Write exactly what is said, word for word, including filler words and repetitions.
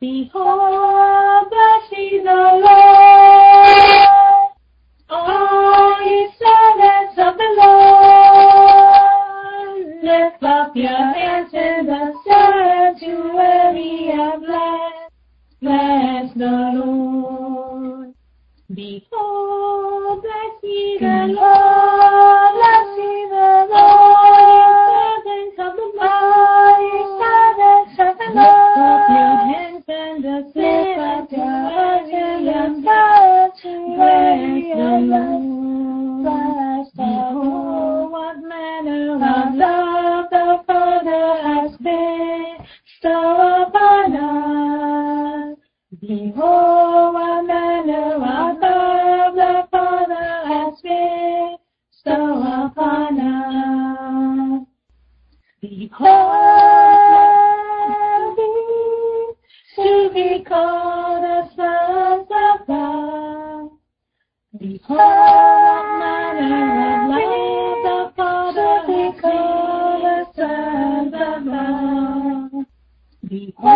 Behold, blessed be the Lord, all ye servants of the Lord. Lift up your hands in the sanctuary and bless, bless the Lord. Behold, blessed be the Lord, blessed be the Lord, ye servants of the Lord, ye servants of the Lord. Lift up your hands and the sanctuary and bless, bless the Lord. Behold, what manner of love the Father has bestowed upon us. Behold, what manner of love the Father has bestowed upon us. Behold, to be called the sons of God. Behold, what manner of love the Father has called the sons of God. Behold,